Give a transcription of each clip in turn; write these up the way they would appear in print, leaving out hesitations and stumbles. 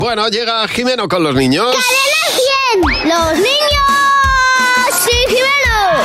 Bueno, llega Jimeno con los niños. ¡Cadena 100! ¡Los niños! ¡Sí, Jimeno!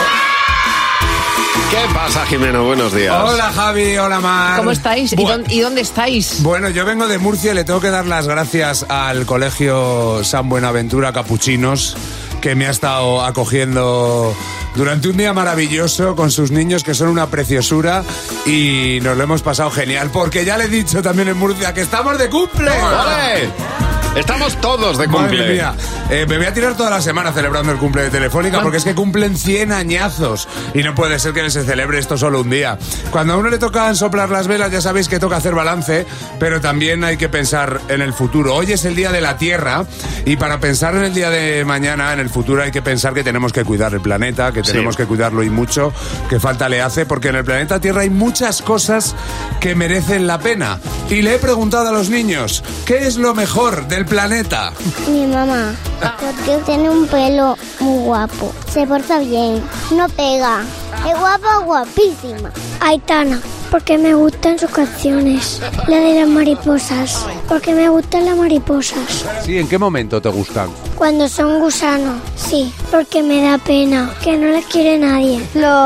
¿Qué pasa, Jimeno? Buenos días. Hola, Javi. Hola, Mar. ¿Cómo estáis? ¿Y dónde estáis? Bueno, yo vengo de Murcia y le tengo que dar las gracias al Colegio San Buenaventura Capuchinos, que me ha estado acogiendo durante un día maravilloso con sus niños, que son una preciosura, y nos lo hemos pasado genial, porque ya le he dicho también en Murcia que estamos de cumple. ¡Ole! Estamos todos de cumple. Madre mía. Me voy a tirar toda la semana celebrando el cumple de Telefónica, porque es que cumplen 100 añazos y no puede ser que se celebre esto solo un día. Cuando a uno le tocan soplar las velas, ya sabéis que toca hacer balance, pero también hay que pensar en el futuro. Hoy es el Día de la Tierra, y para pensar en el día de mañana, en el futuro, hay que pensar que tenemos que cuidar el planeta, que tenemos que cuidarlo y mucho, que falta le hace, porque en el planeta Tierra hay muchas cosas que merecen la pena. Y le he preguntado a los niños, ¿qué es lo mejor del planeta? Mi mamá, porque tiene un pelo muy guapo. Se porta bien, no pega. Es guapa, guapísima. Aitana, porque me gustan sus canciones. La de las mariposas, porque me gustan las mariposas. Sí, ¿en qué momento te gustan? Cuando son gusanos, sí, porque me da pena, que no les quiere nadie.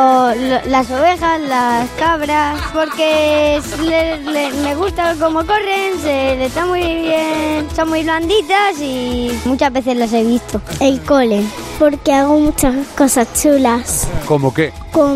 Las ovejas, las cabras, porque me gusta cómo corren, se está muy bien, son muy blanditas y muchas veces las he visto. El cole, porque hago muchas cosas chulas. ¿Cómo qué?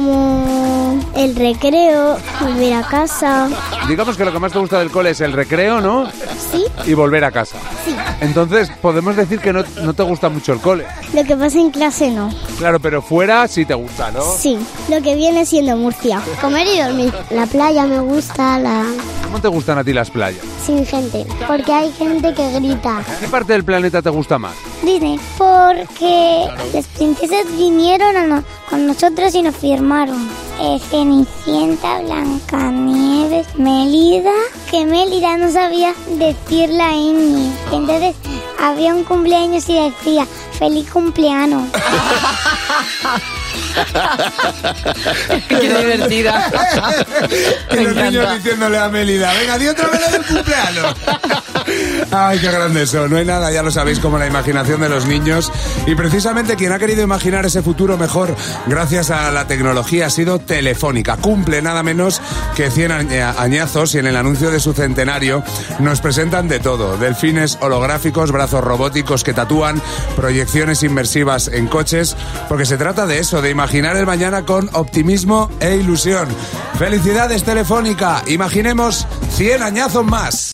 Como el recreo, volver a casa. Digamos que lo que más te gusta del cole es el recreo, ¿no? ¿Sí? Y volver a casa. Sí. Entonces, podemos decir que no te gusta mucho el cole. Lo que pasa en clase no. Claro, pero fuera sí te gusta, ¿no? Sí, lo que viene siendo Murcia. Comer y dormir. La playa me gusta, ¿Cómo te gustan a ti las playas? sin gente. Porque hay gente que grita. ¿Qué parte del planeta te gusta más? Disney. Porque las princesas vinieron con nosotros y nos firmaron. Cenicienta, Blancanieves, Mélida. Que Mélida no sabía decir la ñ. Entonces había un cumpleaños y decía ¡feliz cumpleaños! ¡Qué divertida! Y los encanta. niños diciéndole a Mélida, venga, di otra vez del cumpleaños. Ay, qué grande son. No hay nada, ya lo sabéis, como la imaginación de los niños. Y precisamente quien ha querido imaginar ese futuro mejor gracias a la tecnología ha sido Telefónica. Cumple nada menos que 100 añazos, y en el anuncio de su centenario nos presentan de todo. Delfines holográficos, brazos robóticos que tatúan, proyecciones inmersivas en coches, porque se trata de eso, de imaginar el mañana con optimismo e ilusión. ¡Felicidades, Telefónica! Imaginemos 100 añazos más.